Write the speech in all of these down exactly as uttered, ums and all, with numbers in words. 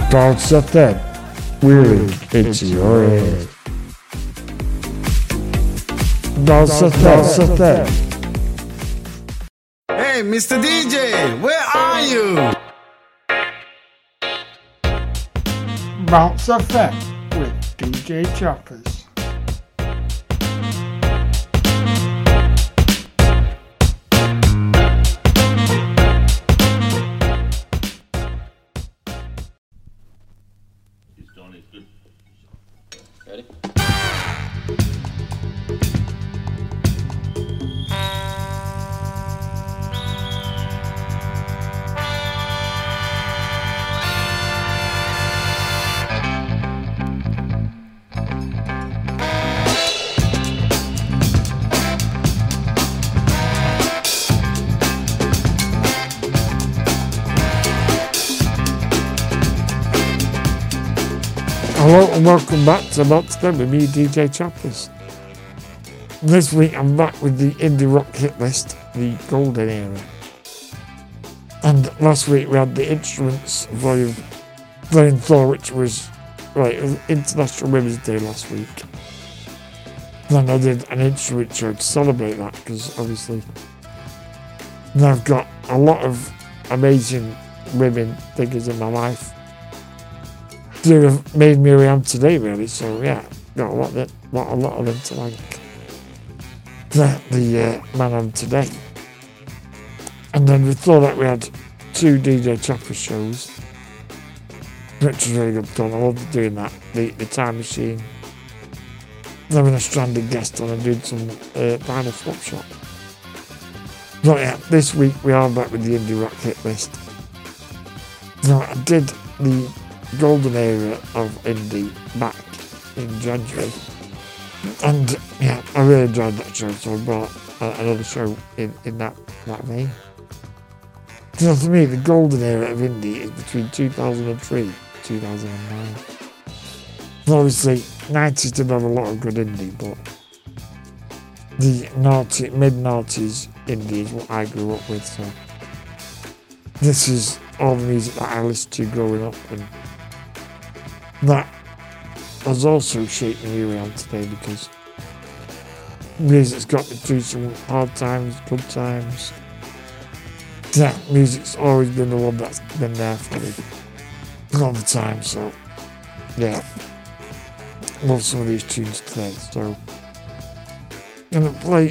Thoughts of that weird into your head. Thoughts of thoughts of that. Hey, Mister D J, where are you? Bounce Effect with D J Choppers. Ready? Hello and welcome back to Monster with me, D J Choppers. This week I'm back with the indie rock hit list, the Golden Era. And last week we had the Instruments volume playing Thor, which was, right, it was International Women's Day last week. Then I did an instrument show to celebrate that, because obviously now I've got a lot of amazing women figures in my life who have made me who I am today, really. So yeah, got a lot of lot, a lot of them to thank. The, the uh, man I'm today. And then before that we had two D J Chopper shows, which was really good fun. I loved doing that. The, the Time Machine, having a stranded guest on and doing some uh, vinyl swap shop. So yeah, this week we are back with the indie rock hit list. So I did the Golden Era of indie back in January, and yeah, I really enjoyed that show, so I brought uh, another show in, in that, that vein. So for me, the Golden Era of indie is between two thousand three and two thousand nine. So obviously, nineties did have a lot of good indie, but the naughty, mid-noughties indie is what I grew up with, so this is all the music that I listened to growing up, and that has also shaped me who I am today, because music's got me through some hard times, good times. Yeah, music's always been the one that's been there for me all the time, so yeah, love some of these tunes today. So I'm gonna play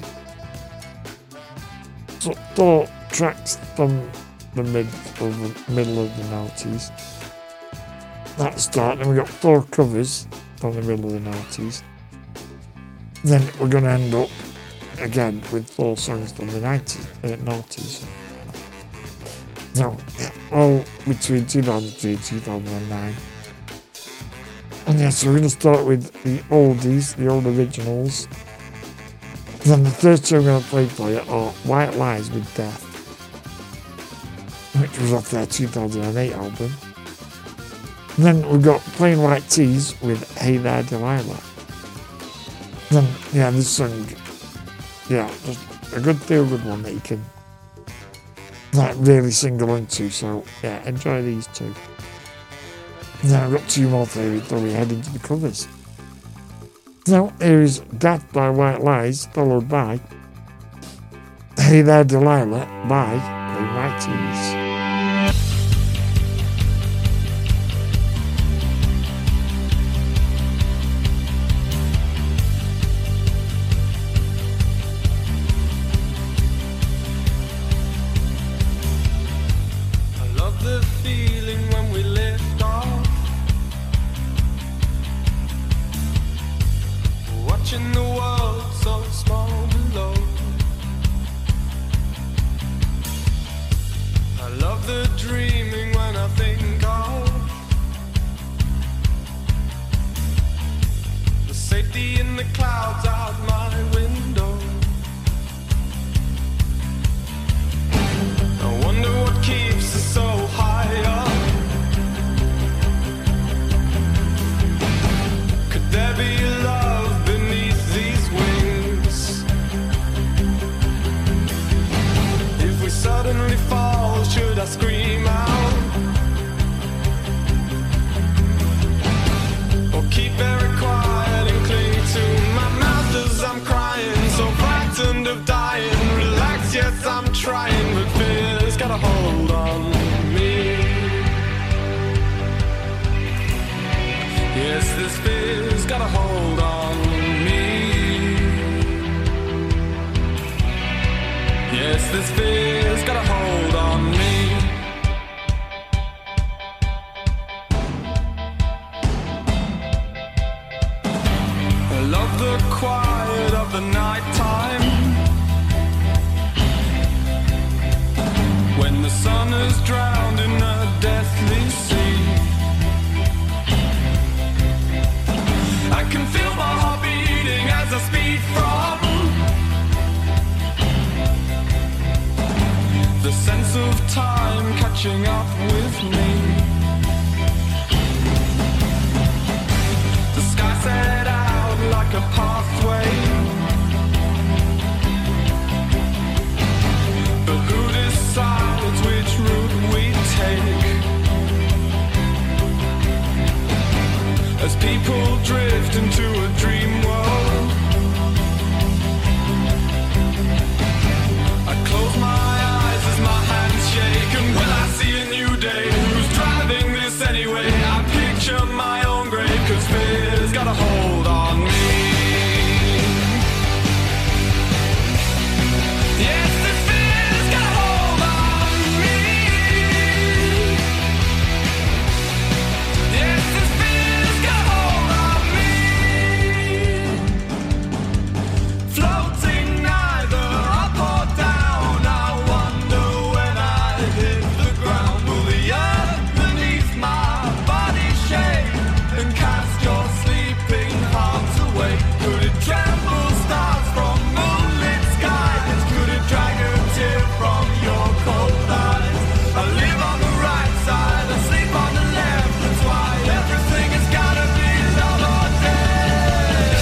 so, four tracks from the mid of the middle of the noughties. That's start, and we got four covers from the middle of the noughties. Then we're going to end up again with four songs from the nineties, uh, noughties. So, yeah, all between two thousand three and two thousand nine. And yeah, so we're going to start with the oldies, the old originals. Then the third song I'm going to play for you are White Lies with Death, which was off their two thousand eight album. And then we've got Plain White Tees with Hey There Delilah. Then, yeah, this song, yeah, just a good feel-good one that you can, like, really sing along to, so, yeah, enjoy these two. And then I've got two more for you before we head into the covers. Now, here is Death by White Lies, followed by Hey There Delilah by Plain White Tees. Suddenly fall, should I scream out? yes, I'm trying, but fear's got a hold on me. Yes, this fear's got a hold on me. Yes, this fear's got a hold on me. I love the quiet of the night time, when the sun is drowned in a deathly sea. I can feel my heart beating as I speed from the sense of time catching up with me. The sky set out like a pathway, but who decides which route we take? As people drift into a dream world, I close my eyes as my hands shake, and when I see a new day, who's driving this anyway? I picture my own grave, cause fear's got a hold on me. Yes, this fear's got a hold on me. Yes, this fear's got a hold on me. Floating neither up or down, I wonder when I hit the ground, will the earth beneath my body shake and cast your sleeping heart away? Could it tremble stars from moonlit skies? Could it drag a tear from your cold eyes? I live on the right side, I sleep on the left. That's why everything has gotta be love or death.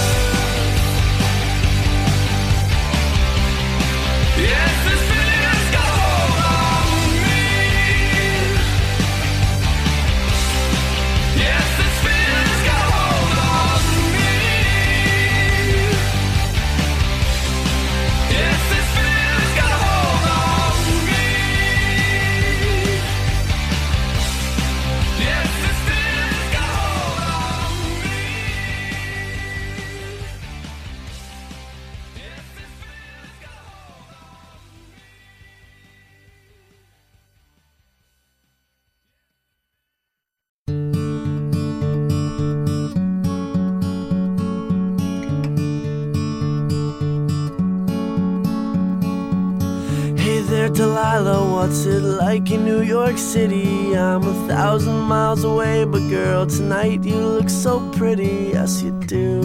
Yes, this fear's got a hold on me. Yes, this fear's got a hold on me. Yes, this fear's got a hold on me. Yes, this fear's got a hold on me. Yes, this fear's got a hold on Hey there, Delilah, what's it like in New York City? I'm a thousand miles away, but girl, tonight you look so pretty, yes you do.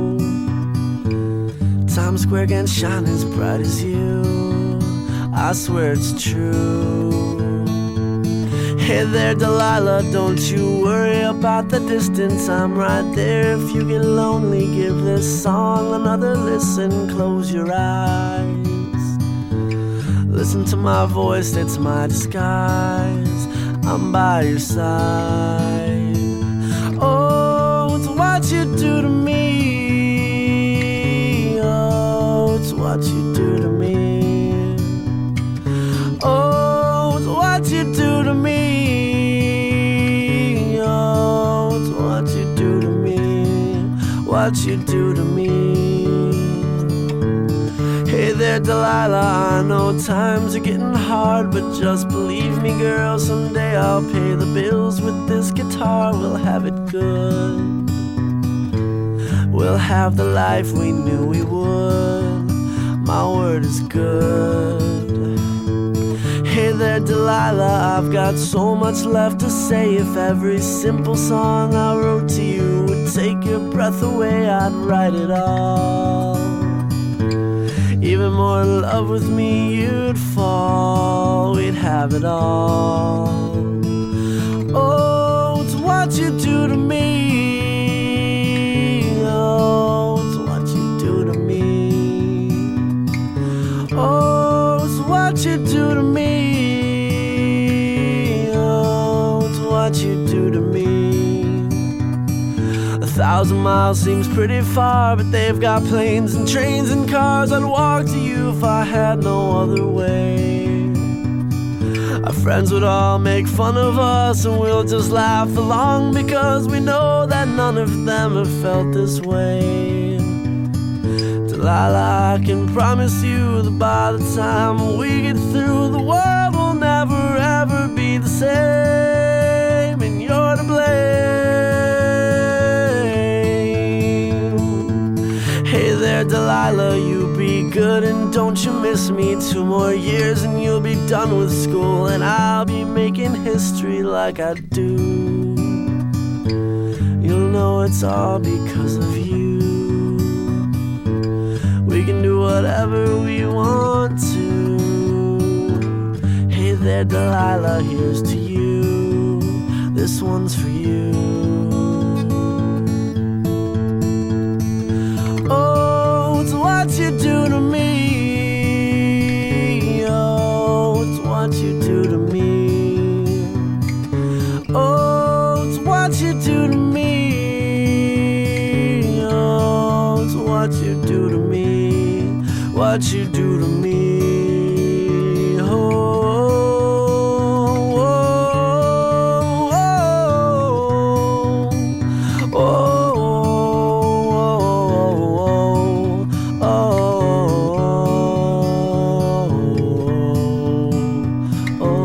Times Square can shine as bright as you, I swear it's true. Hey there, Delilah, don't you worry about the distance, I'm right there. If you get lonely, give this song another listen, close your eyes. Listen to my voice, it's my disguise, I'm by your side. Oh, it's what you do to me. Oh, it's what you do to me. Oh, it's what you do to me. Oh, it's what you do to me. What you do to me. Hey there, Delilah, I know times are getting hard, but just believe me, girl, someday I'll pay the bills with this guitar. We'll have it good. We'll have the life we knew we would. My word is good. Hey there, Delilah, I've got so much left to say. If every simple song I wrote to you would take your breath away, I'd write it all. Even more in love with me you'd fall, we'd have it all. Oh, it's what you do to me. Oh, it's what you do to me. Oh, it's what you do to me. Oh, it's what you do to me. A thousand thousand miles seems pretty far, but they've got planes and trains and cars. I'd walk to you if I had no other way. Our friends would all make fun of us, and we'll just laugh along, because we know that none of them have felt this way. Delilah, I can promise you that by the time we get through, the world will never ever be the same, and you're to blame. Hey there, Delilah, you be good and don't you miss me. Two more years and you'll be done with school, and I'll be making history like I do. You'll know it's all because of you. We can do whatever we want to. Hey there, Delilah, here's to you. This one's for you. Oh, it's what you do to me. Oh, it's what you do to me. Oh, it's what you do to me. Oh, it's what you do to me. What you do to me. Oh, oh, oh, oh, oh, oh, oh.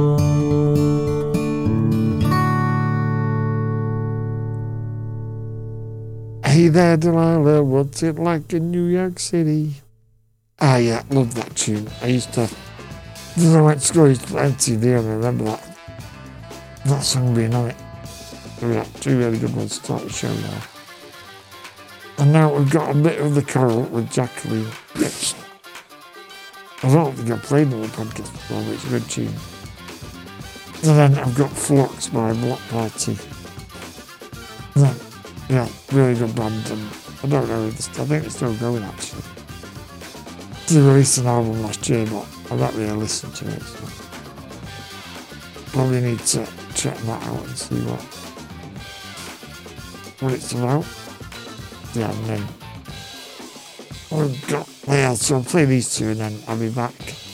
Hey there, Delilah, what's it like in New York City? Ah, yeah, love that tune. I used to, when I went to school, I used to play M T V, and I remember that, that song being on it. So yeah, two really good ones to start the show now. And now we've got a bit of the carol with Jacqueline. Yes. I don't think I've played on the podcast before, but it's a good tune. And then I've got Flux by Block Party. And then, yeah, really good band, and I don't know, if it's, I think it's still going actually. They released an album last year, but I don't really listen to it, so probably need to check that out and see what what it's about. Yeah, and then we've got, yeah, so I'll play these two and then I'll be back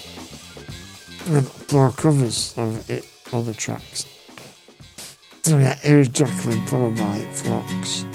with four covers of it, other tracks. So yeah, here's Jacqueline followed by Flux.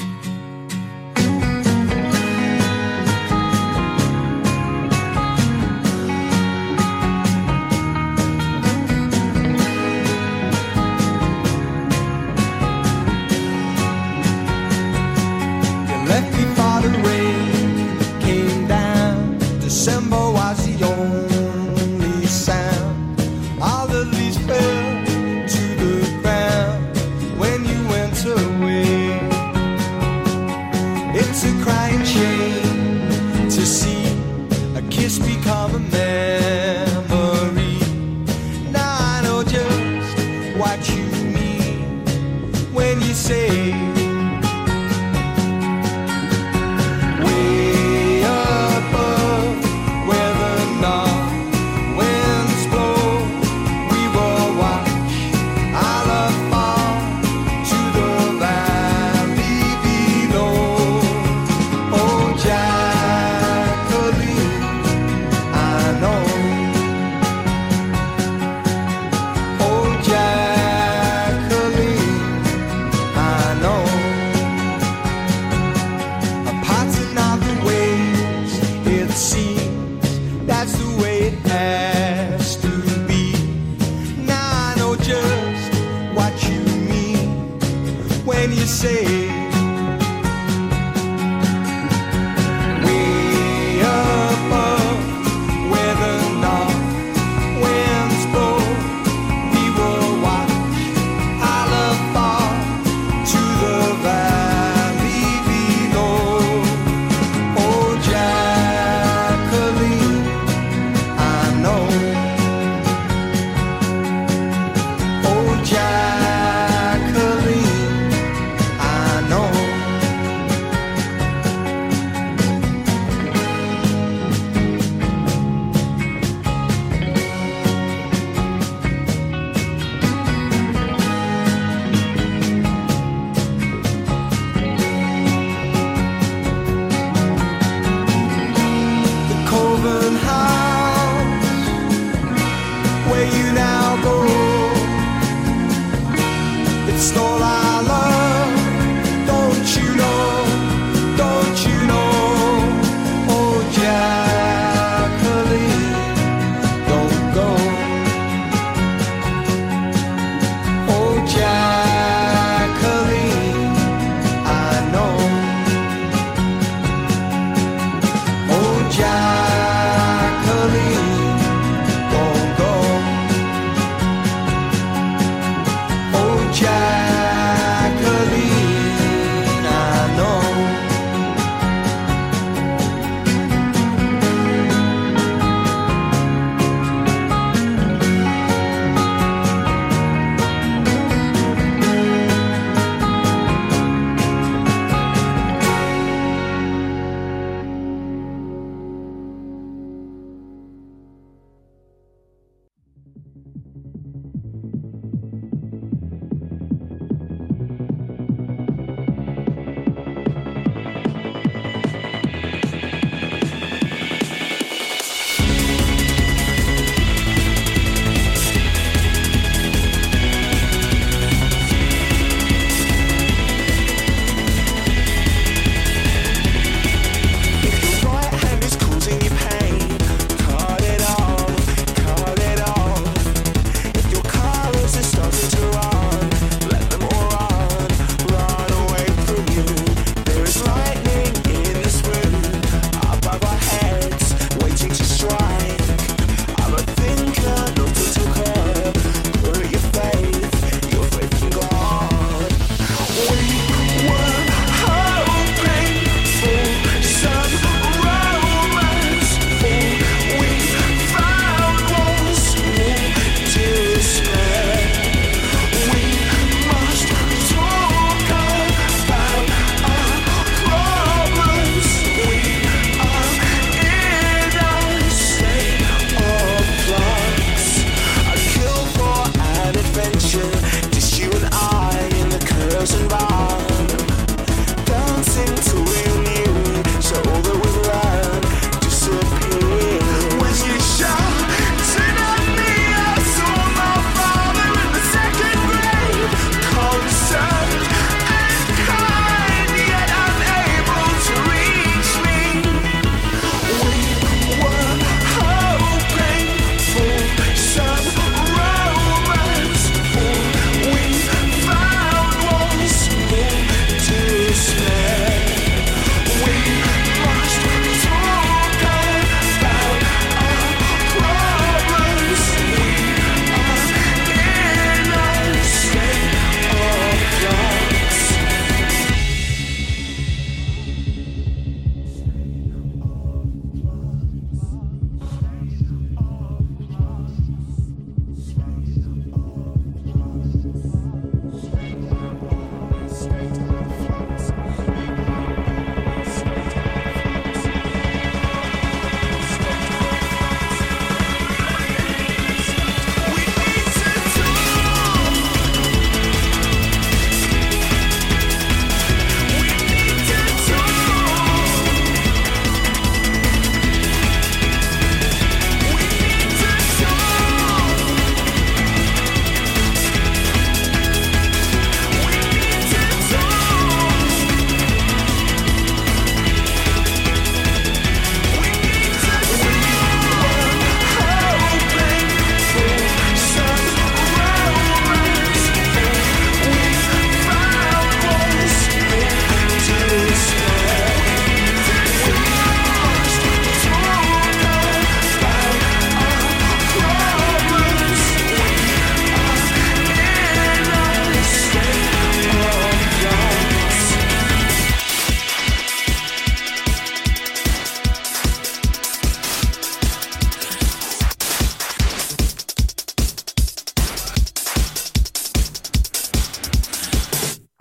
Jacqueline, I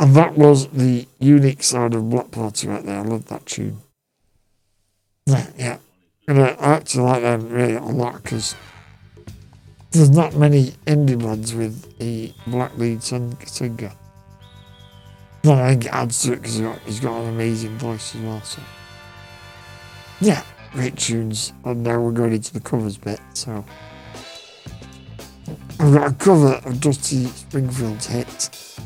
And that was the unique sound of Black Party right there. I love that tune. Yeah, yeah. And I actually like them really a lot because there's not many indie bands with a black lead singer. But I think it adds to it because he's got, he's got an amazing voice as well. So, yeah, great tunes. And now we're going into the covers bit. So, I've got a cover of Dusty Springfield's hit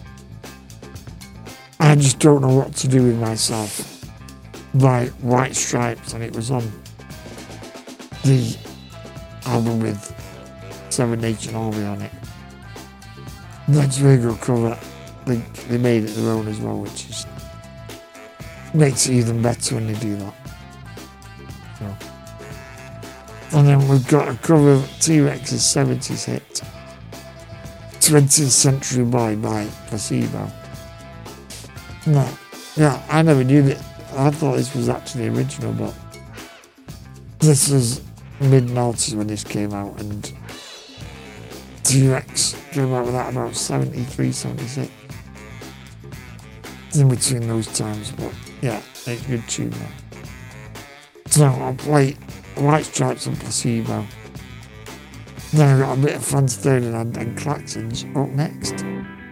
I Just Don't Know What to Do With Myself by White Stripes, and it was on the album with Seven Nation Army on it. That's a really good cover. They, they made it their own as well, which is makes it even better when they do that. So. And then we've got a cover of T-Rex's seventies hit, twentieth Century Boy by Placebo. No, yeah, I never knew that. I thought this was actually original, but this was mid noughties when this came out, and T-Rex came out with that about seventy-three, seventy-six. In between those times, but yeah, it's a good tune there. So I'll play White Stripes and Placebo. Then I've got a bit of Franz Ferdinand and Klaxons up next.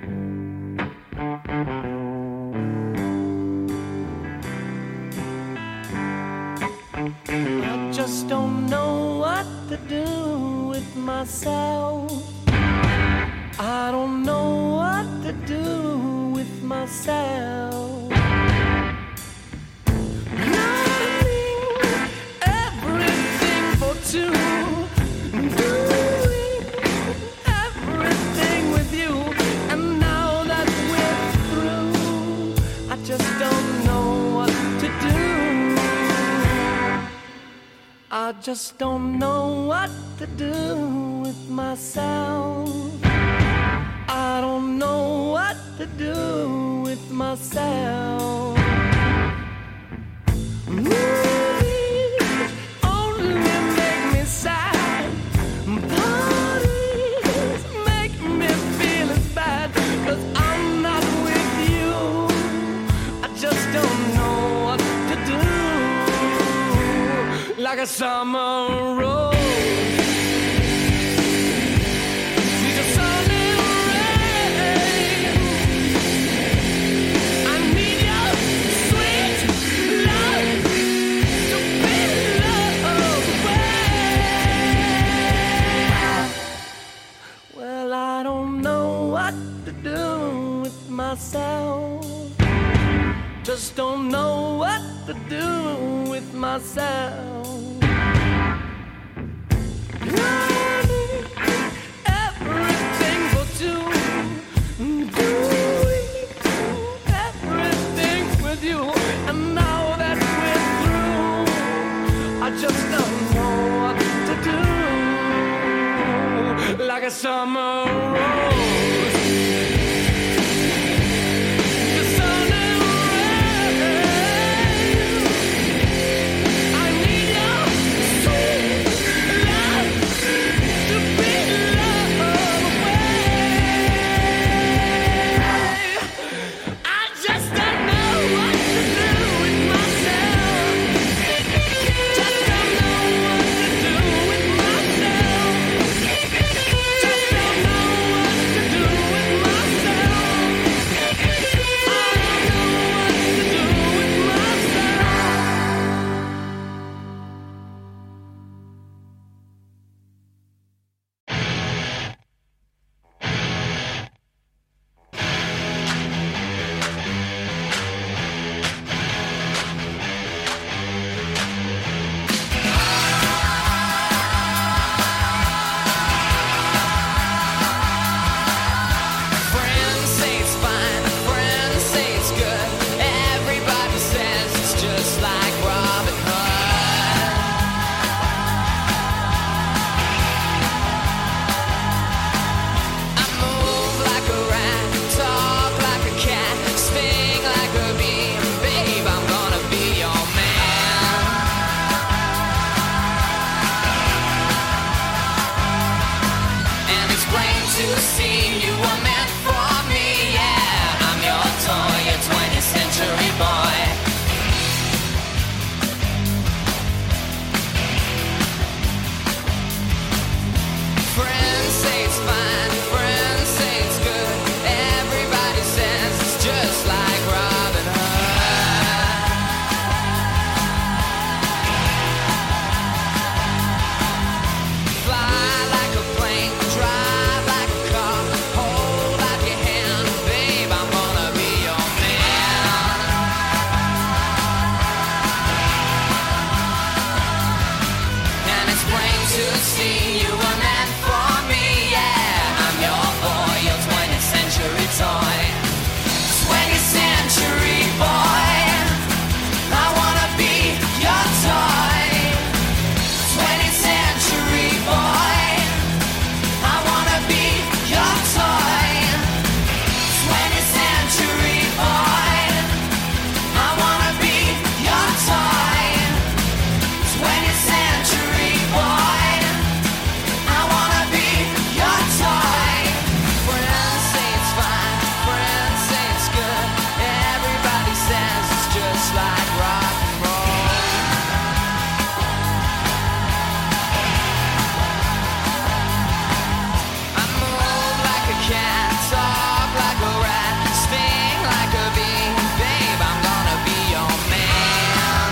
I just don't know what to do with myself. I don't know what to do with myself. Loving everything for two, doing everything with you, and now that we're through, I just don't know what to do. I just don't know what to do with myself. I don't know what to do with myself. Movies only make me sad. Parties make me feel as bad, 'cause I'm not with you. I just don't know what to do. Like a summer rose. Myself, just don't know what to do with myself. Learning everything for two, doing everything with you, and now that we're through, I just don't know what to do. Like a summer rose. To see you are meant for me, yeah. I'm your tongue. century boy. Friends say it's fine, friends say it's good. Everybody says it's just like Robin Hood. Fly like a plane, drive like a car, hold out your hand, babe, I'm gonna be your man. And it's plain to see you were meant for me, yeah. I'm your boy, your twentieth century toy. twentieth century boy, I wanna be your toy. twentieth century boy, I wanna be your toy. twentieth century boy, I wanna be your toy. twentieth century boy, I wanna be your toy. Friends say it's fine, friends say it's good. Everybody says it's just like rock and roll. I move like a cat, talk like a rat, sting like a bee, babe, I'm gonna be your man.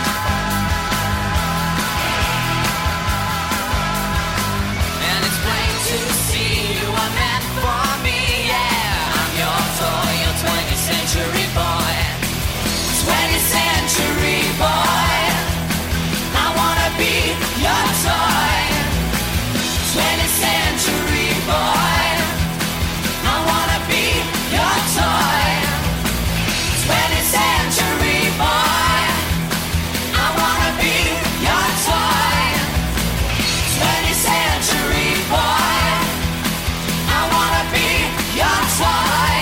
And it's plain to see you are meant for me, yeah. I'm your toy, your twentieth century boy. twentieth century boy, I wanna be your toy. twentieth century boy, I wanna be your toy. twentieth century boy, I wanna be your toy. twentieth century boy, I wanna be your toy.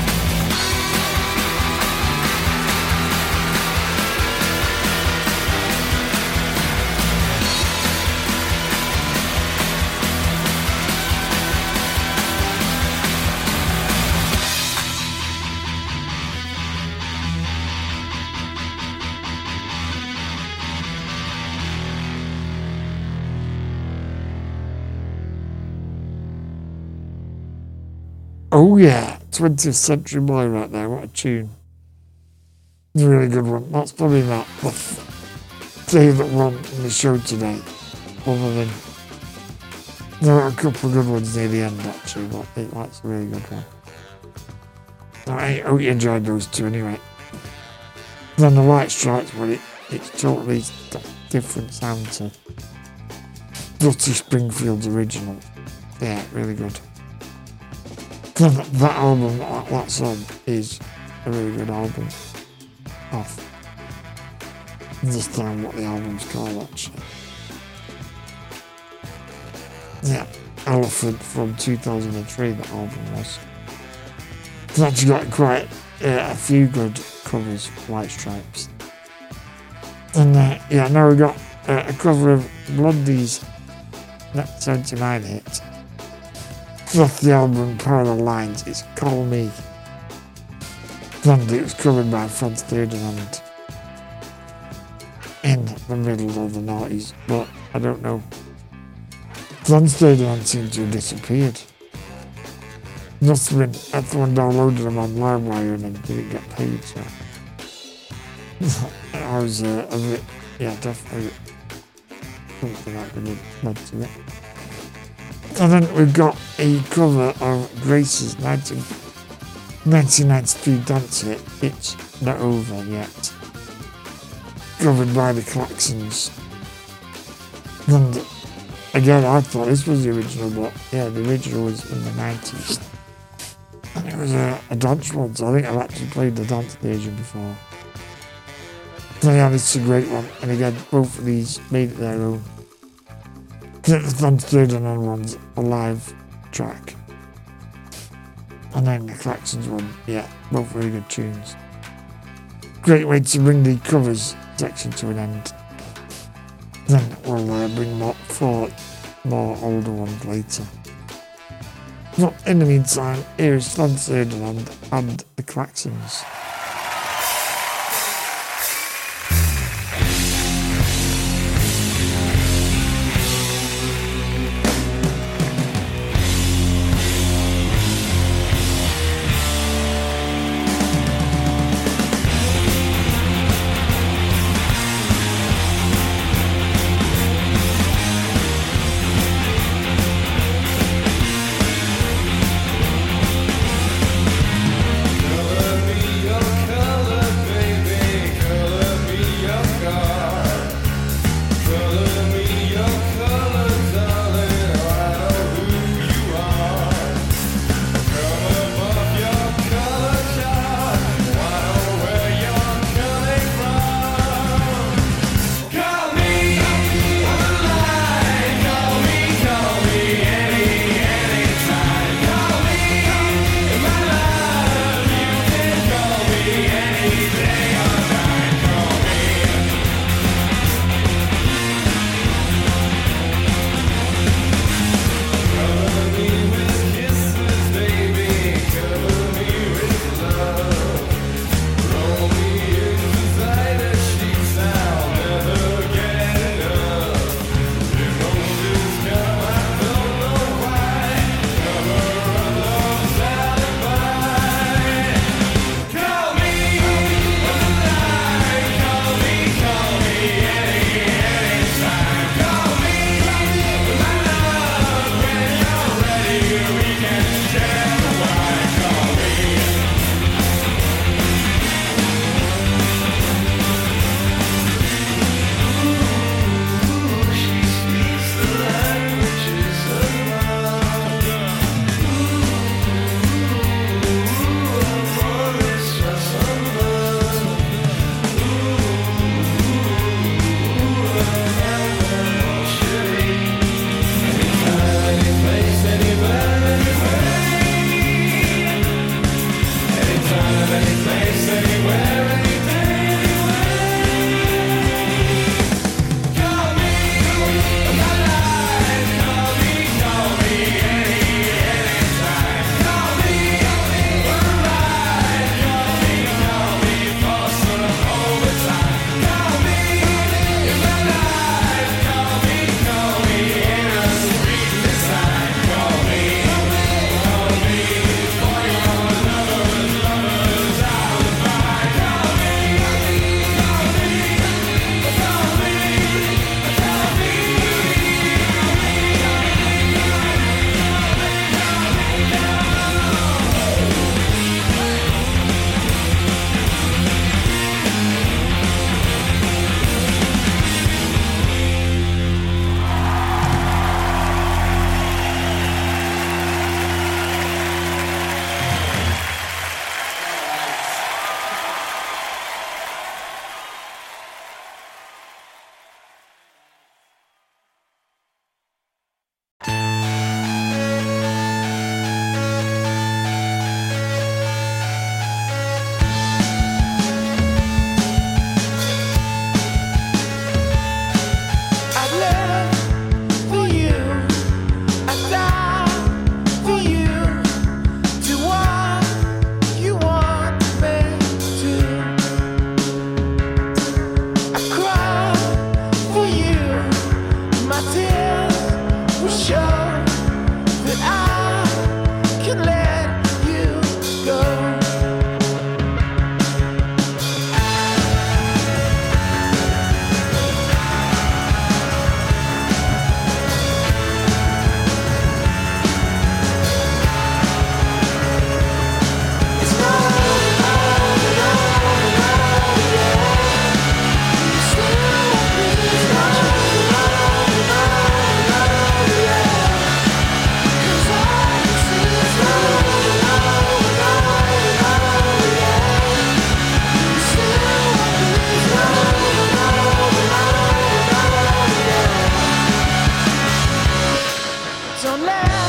Oh yeah, twentieth Century Boy right there, what a tune. It's a really good one. That's probably not the f- favourite one in the show today, other than there are a couple of good ones near the end actually, but I think that's a really good one. I hope you enjoyed those two anyway. Then the White Stripes, but it, it's totally got a different sound to Dusty Springfield's original. Yeah, really good. Then that album, that, that song is a really good album. Off. Understand what the album's called actually. Yeah, Elephant from two thousand three, that album was. It's actually got quite uh, a few good covers, White Stripes. And uh, yeah, now we got uh, a cover of Blondie's seventy-nine hit. It's off the album Parallel Lines, it's Call Me. And it was covered by Franz Ferdinand in the middle of the noughties, but I don't know. Franz Ferdinand seemed to have disappeared. Must have been everyone downloaded them on LimeWire and then didn't get paid, so. I was uh, a bit, yeah, definitely something that could have led to it. And then we've got a cover of Grace's nineteen ninety-three dance hit, It's Not Over Yet. Covered by the Klaxons. And again, I thought this was the original, but yeah, the original was in the nineties. And it was a, a dance one, so I think I've actually played the dance version before. So yeah, this is a great one. And again, both of these made it their own. The Franz Ferdinand one's a live track. And then the Klaxons one, yeah, both very good tunes. Great way to bring the covers section to an end. Then we'll uh, bring more, four more older ones later. But in the meantime, here is Franz Ferdinand and the Klaxons.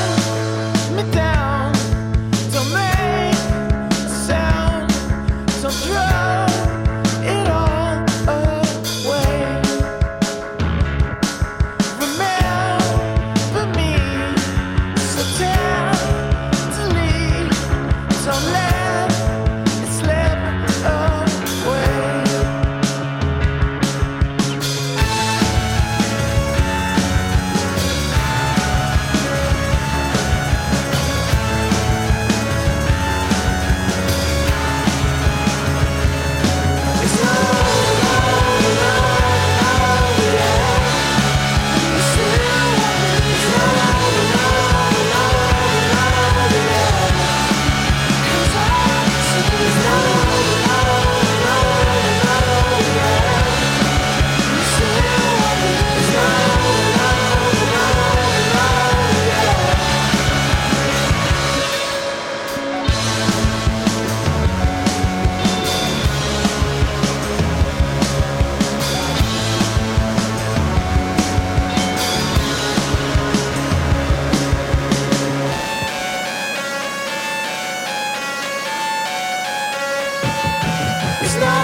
me down. Don't make a sound. Don't throw it all away. Remember me so tenderly. Don't let it slip away. It's not It's not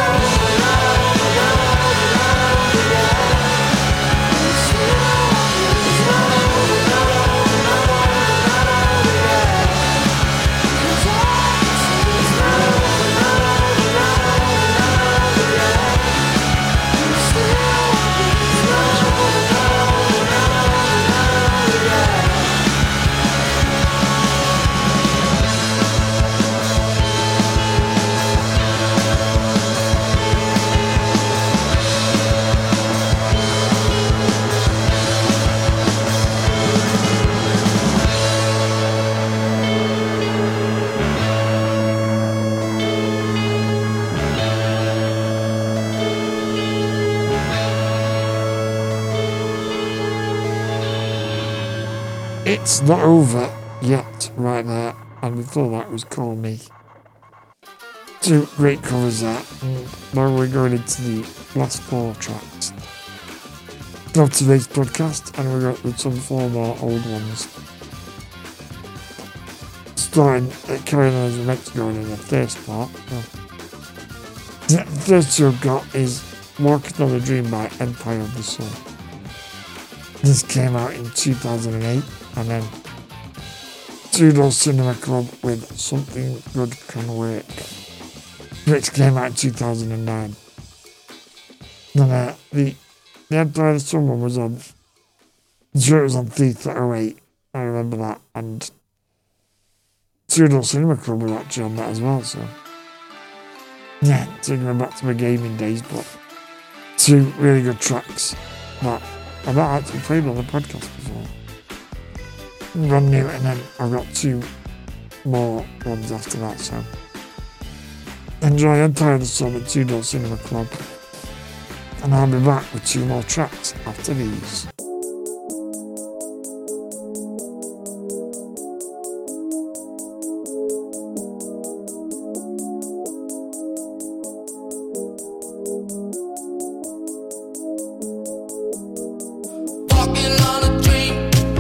It's Not Over Yet, right there, and before that was Call Me. Two great covers there, and now we're going into the last four tracks of today's podcast, and we're going with some four more old ones. Starting at Carolina, New Mexico in the first part. The first two I've got is Walking on a Dream by Empire of the Sun. This came out in two thousand eight, and then Two Door Cinema Club with Something Good Can Work, which came out in two thousand nine. And uh, the, the Empire of the Sun one was on, I'm sure it was on Theatre oh eight, I remember that, and Two Door Cinema Club was actually on that as well, so yeah, taking me back to my gaming days, but two really good tracks that I've not actually played on the podcast before. Brand new, and then I've got two more ones after that, so enjoy Empire of the Sun at Two Door Cinema Club, and I'll be back with two more tracks after these. Walking on a dream.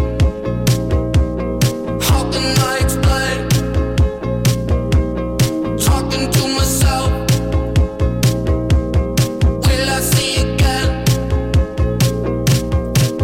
How can I explain? Talking to myself. Will I see again?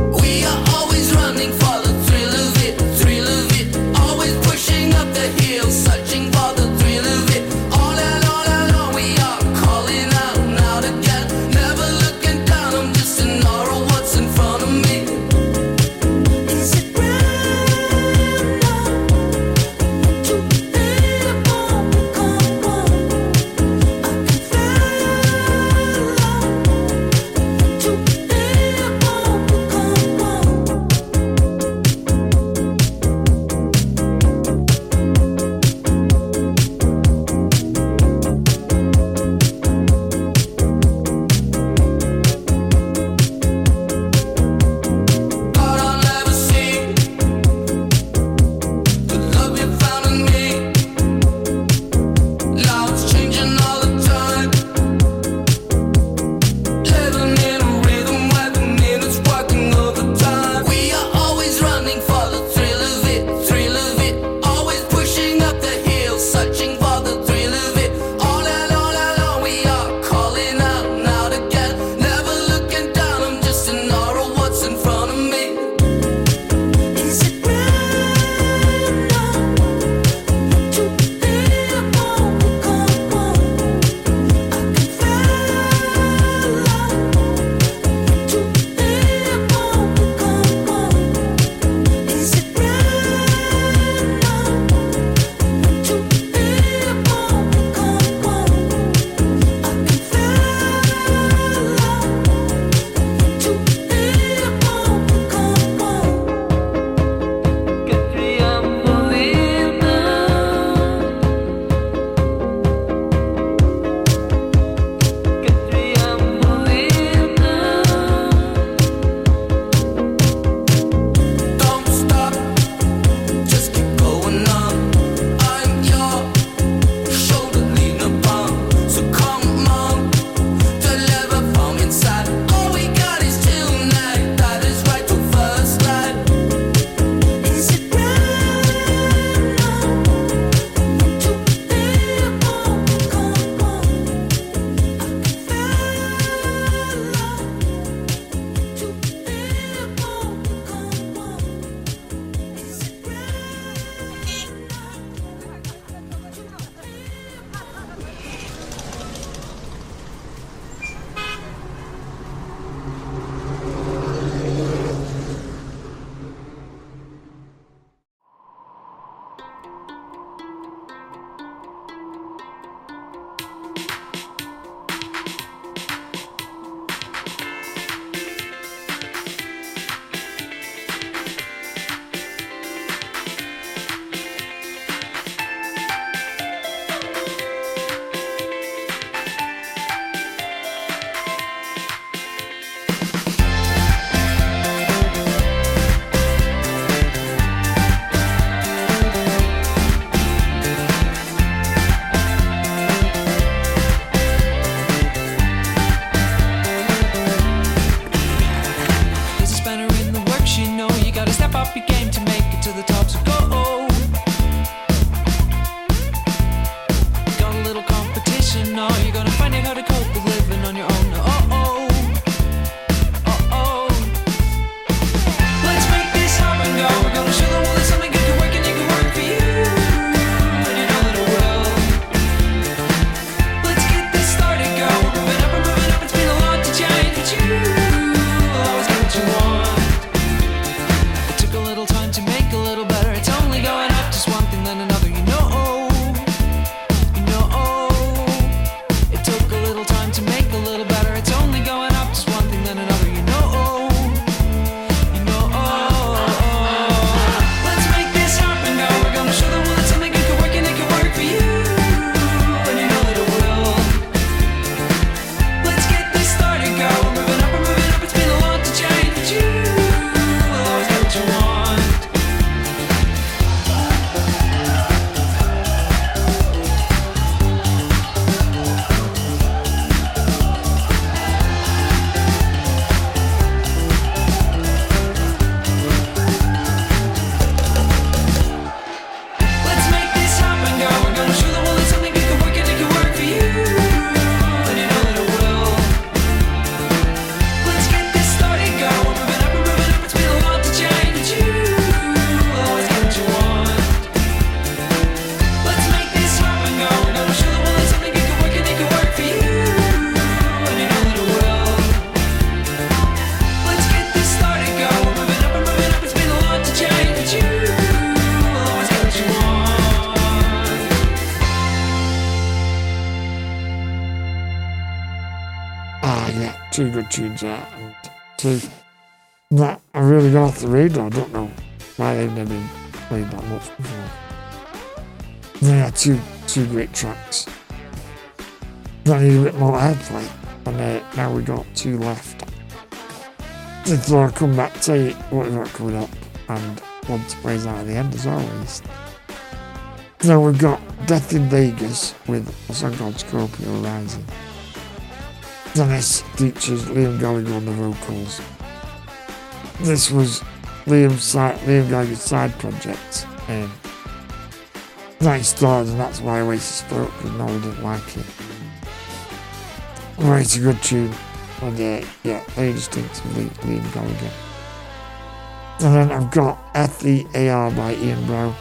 two good tunes there, and two that I really got off the radar. I don't know why they've never been played that much before. They are two two great tracks that need a bit more airplay, and uh, now we got two left. Just thought I'd come back, tell you what we've got coming up, and one to plays out at the end as always. So we've got Death in Vegas with a song called Scorpio Rising. Then this features Liam Gallagher on the vocals. This was Liam's side, Liam Gallagher's side project. Um, that he started, and that's why Oasis spoke, because no one didn't like it. Well, it's a good tune, and uh, yeah, very distinctively Liam Gallagher. And then I've got F E A R by Ian Brown,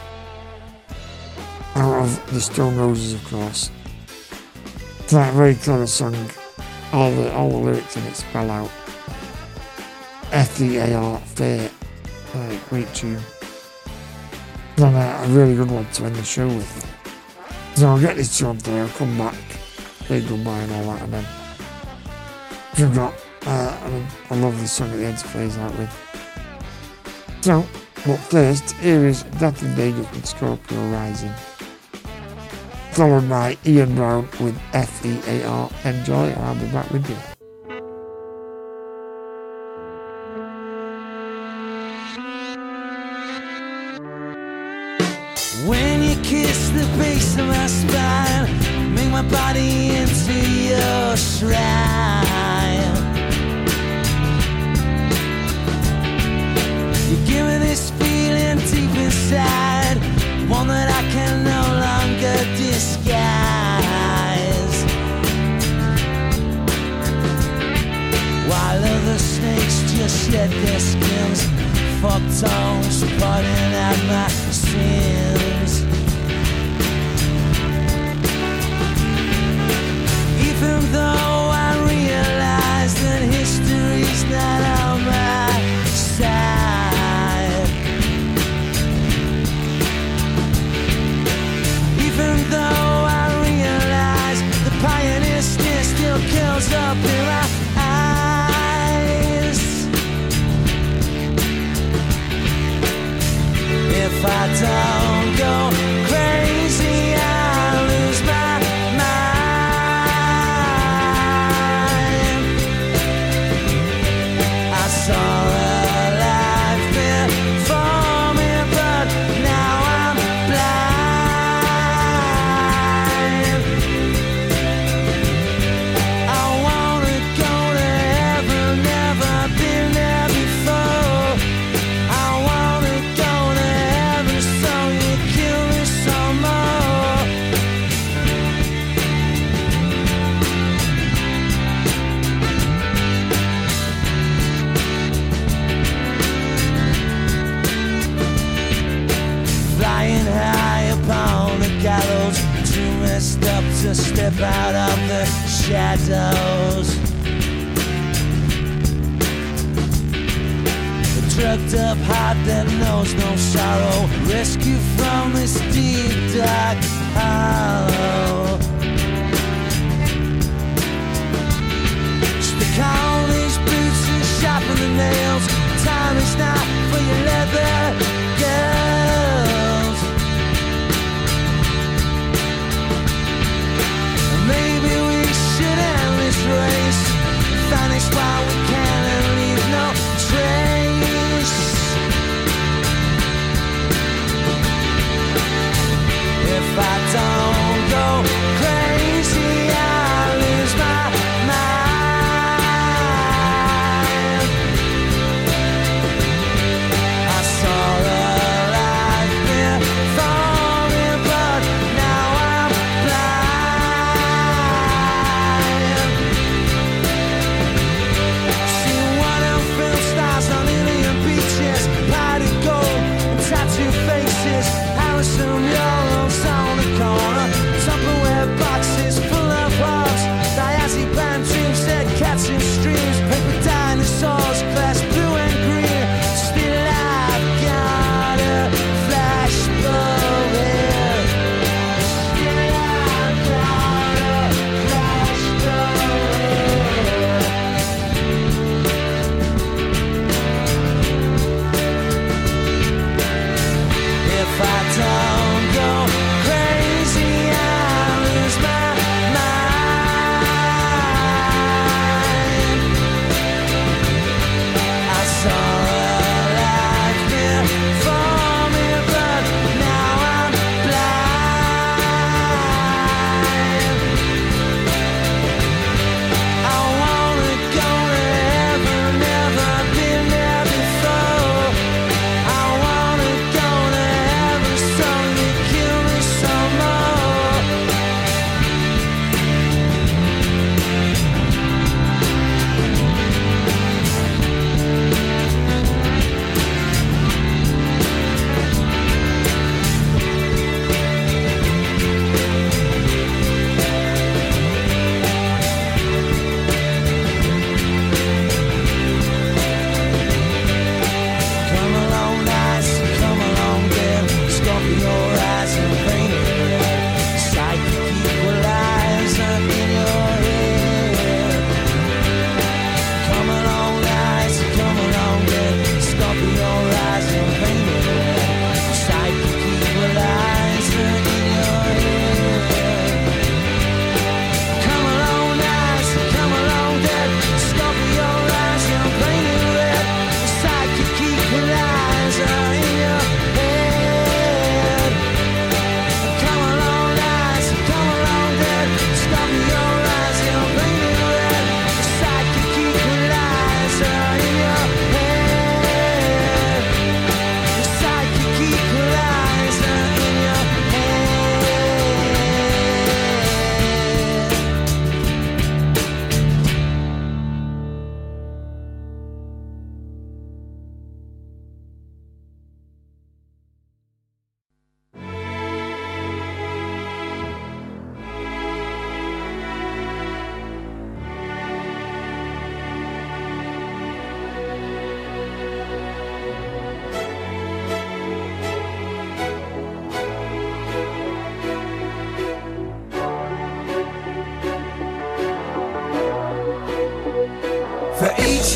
out of the Stone Roses, of course. It's that very clever song. All the all the lyrics in it spell out F E A R, fair. Uh, great tune. And uh, a really good one to end the show with. So I'll get this tune there, I'll come back, say goodbye and all that, and then we've got uh, a lovely song at the end to phase out with. So, but first, here is Death in Vegas with Scorpio Rising, followed by Ian Brown with F E A R. Enjoy, and I'll be back with you. When you kiss the base of my spine, make my body into your shrine. You give me this feeling deep inside, one that I can no longer disguise. While other snakes just shed their skins, fuck tongues pointing at my sins. Even though I realize that history's not on my side, even though I realize the pioneer stare still kills up in my eyes. If I don't go crazy, I'll lose my mind. I saw a life before me, but now I'm blind. I wanna go to heaven, never been there before. I wanna go to heaven, so you kill me some more. Flying high upon the gallows, too messed up to step out of the shadows. A drugged up heart that knows no sorrow, rescue from this deep dark hollow. Stick on these boots and sharpen the nails. Time is not for your leather girls. Maybe we should end this race, vanish while we can and leave no trace. If I don't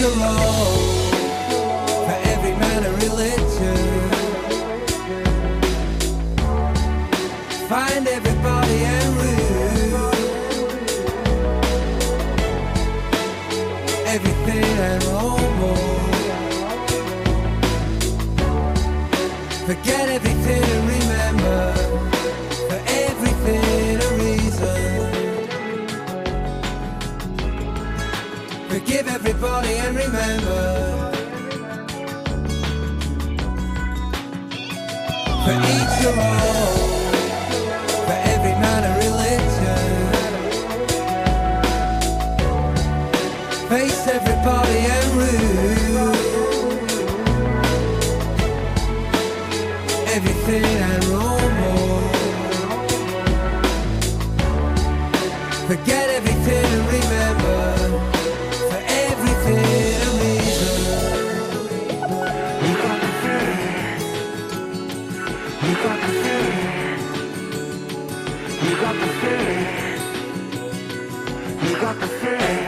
a role, for every man a religion. Find everybody and rule everything and more. Forget everything and remember, for everything a reason. Forgive everybody and remember, for each your own, for every man a religion. Face everybody and rule everything and no more. Forget everything and remember, for everything a reason. You got the feeling. You got the feeling. You got the feeling. You got the feeling.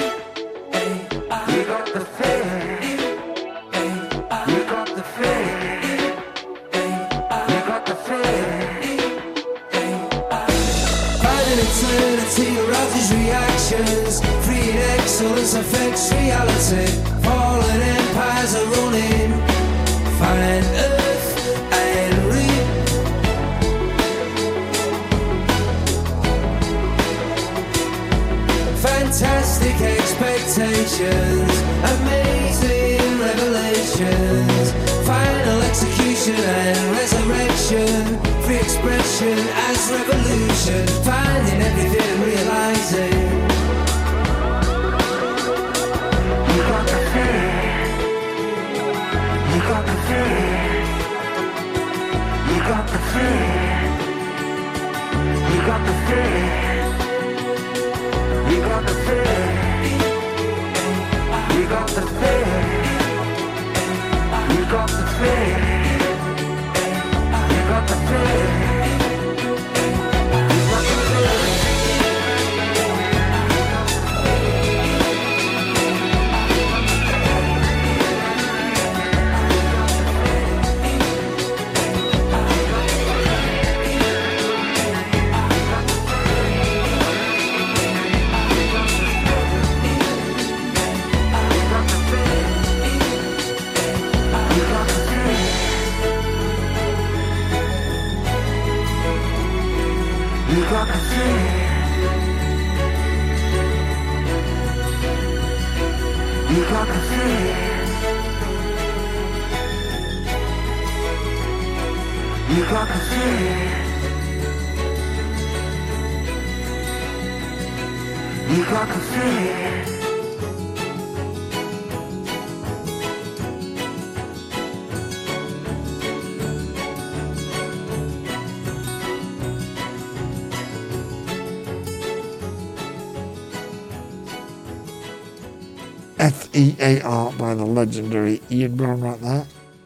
You got the feeling. You got the feeling. Eternity arouses reactions, free excellence affects reality. Fallen empires are running, find earth and reap. Fantastic expectations, amazing revelations, final execution and resurrection. Free expression as revolution, finding everything and realizing. You got the feeling. You got the feeling. You got the feeling. You got the feeling. You got the feeling. You got the feeling. You got the feeling. You got the feeling. You got the feeling. You got the feeling. You got the feeling. You got the feeling. F E A R by the legendary Ian Brown right there.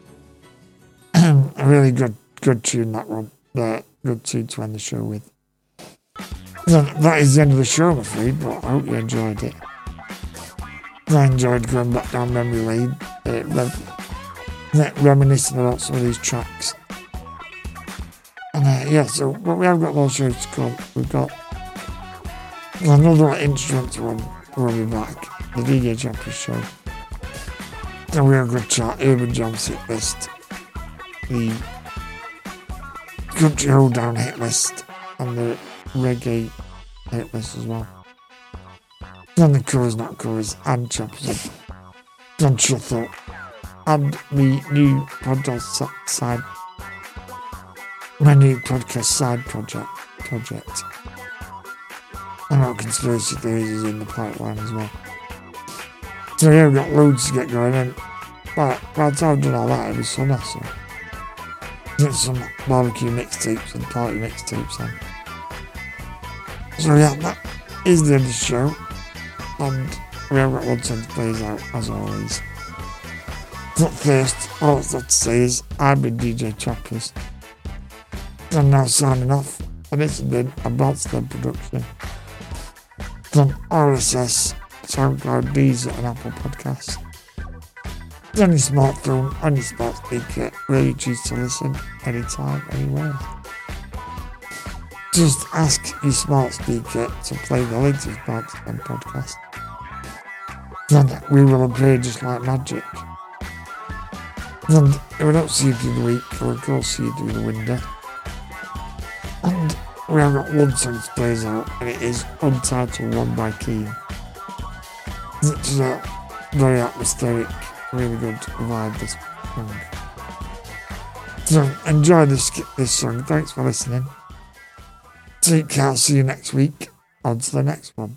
A really good good tune, that one. Uh, good tune to end the show with. So that is the end of the show, I'm afraid, but I hope you enjoyed it. I enjoyed going back down memory lane, uh, rem- reminiscing about some of these tracks. And uh, yeah, so but we have got more shows to come. We've got another instrumental one when we're back. The D J Chappers show. And we have a good chat, Urban Jam hit list, the Country Hold Down hit list, and the Reggae hit list as well. And the covers, not covers, and Chappers of John Shuffle, and the new podcast side, my new podcast side project, project. And our conspiracy theories is in the pipeline as well. So yeah, we've got loads to get going, and by, by the time I've done all that, it'll be summer, so get some barbecue mixtapes and party mixtapes on. So yeah, that is the end of the show, and we have got one sentence plays out, as always. But first, all I've got to say is, I've been D J Chappers. I'm now signing off, and this has been a Bad Stem production from R S S SoundCloud, Deezer and Apple Podcasts. On your smartphone, on your smart speaker, where you choose to listen, anytime, anywhere. Just ask your smart speaker to play the latest Barks and podcast. And we will appear just like magic. And if we don't see you through the week, we'll of course see you through the window. And we have got one song to play us out, and it is Untitled One by Keen. Which is a very atmospheric, really good vibe, this song. So enjoy this, this song. Thanks for listening. Take care. I'll see you next week. On to the next one.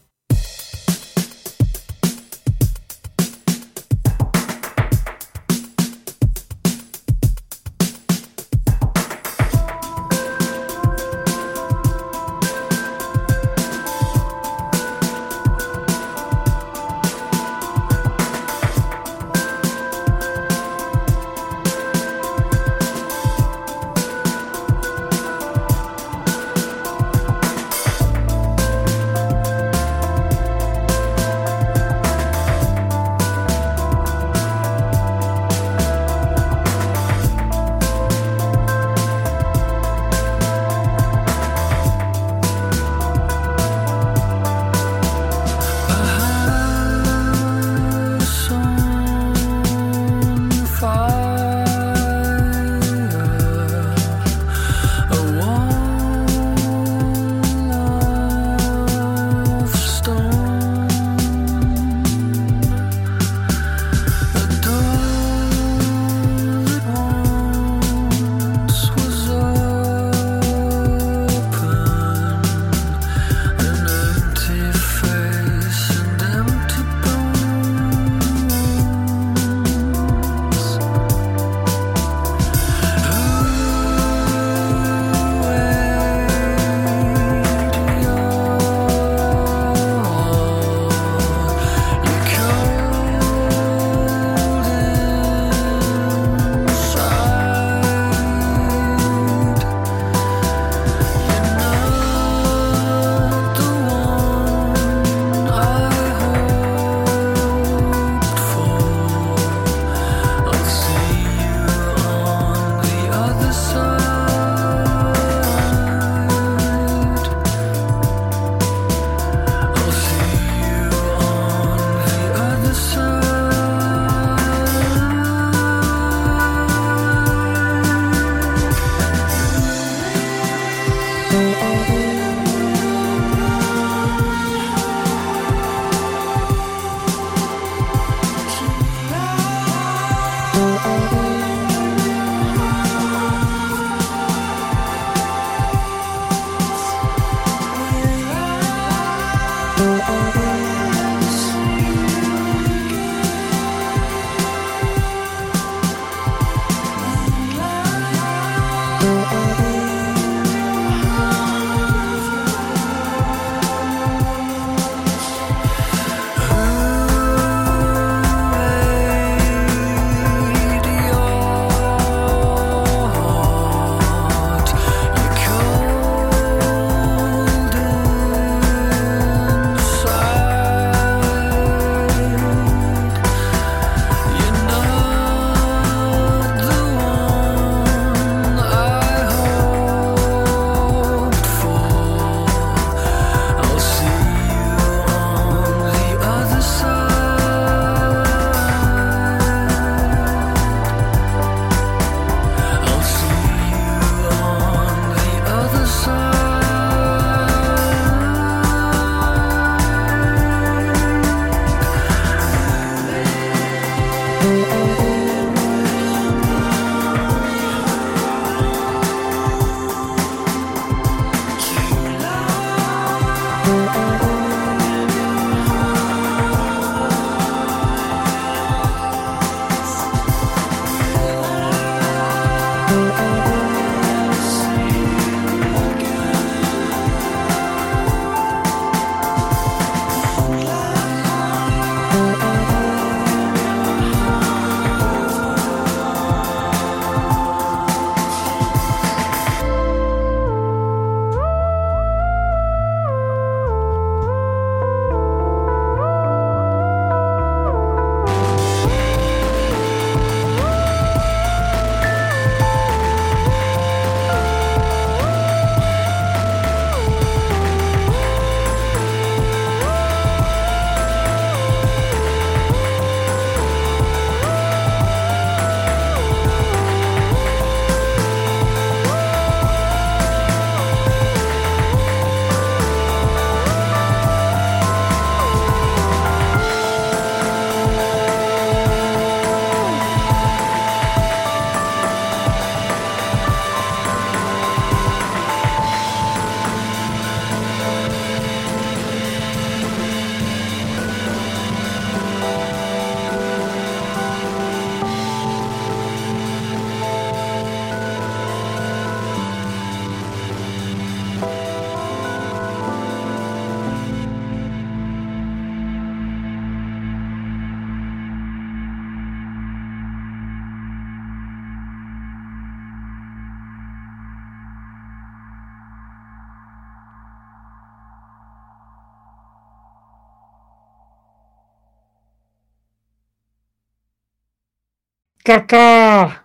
Caca!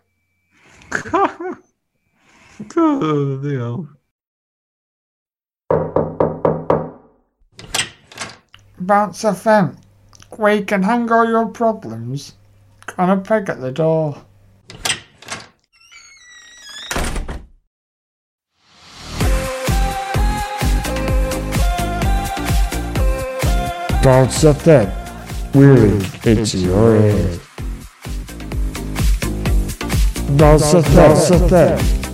Oh, Deus. Bounce F M, where you can hang all your problems on a peg at the door. Bounce F M, we're into your head. Bounce F M,